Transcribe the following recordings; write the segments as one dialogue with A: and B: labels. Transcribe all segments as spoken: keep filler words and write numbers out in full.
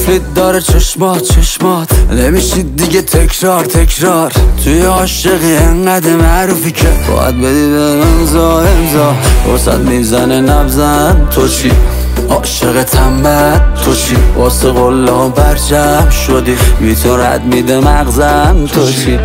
A: قفلت داره چشمات چشمات نمیشید دیگه تکرار تکرار توی عاشقی انقدر معروفی که باید بدی به امضا امضا فرصت میزنه نبزن تو چی عاشق تنبت تو چی واسه قلا برجم شدی بی تو رد میده مغزم تو چی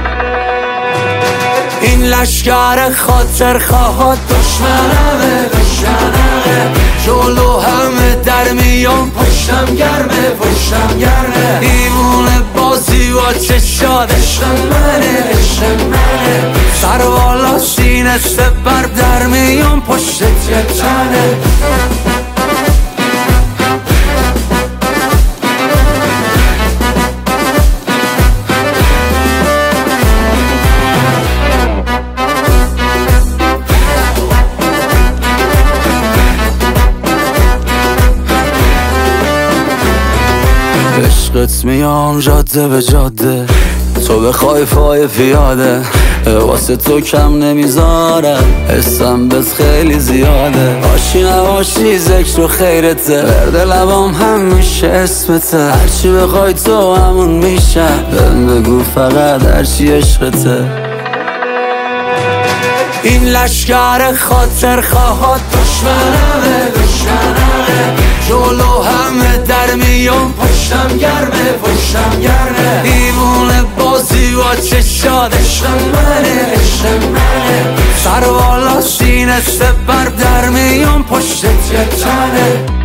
A: این لشکر خاطر خواهد دشمنمه بشنمه جلو همه در میان پشتم گرمه پشتم گرمه ایمونه بازی و چشاد عشق منه عشق منه سر والا سینه سپر در میان پشت تنه عشقت میام جاده به جاده تو بخوای پای پیاده واسه تو کم نمیذارم حسم بس خیلی زیاده باشی نباشی ذکر و خیرته ورد لبام همیشه اسمته هرچی بخوای تو همون میشم بهم بگو فقط هرچی عشقته این لشکر خاطر خواهد دشمنمه بشنمه جلو همه در میان پشتم گرمه پشتم گرمه ایمونه بازی و چشاد عشق منه عشق منه سر والا سینه سپر در میان پشت تنه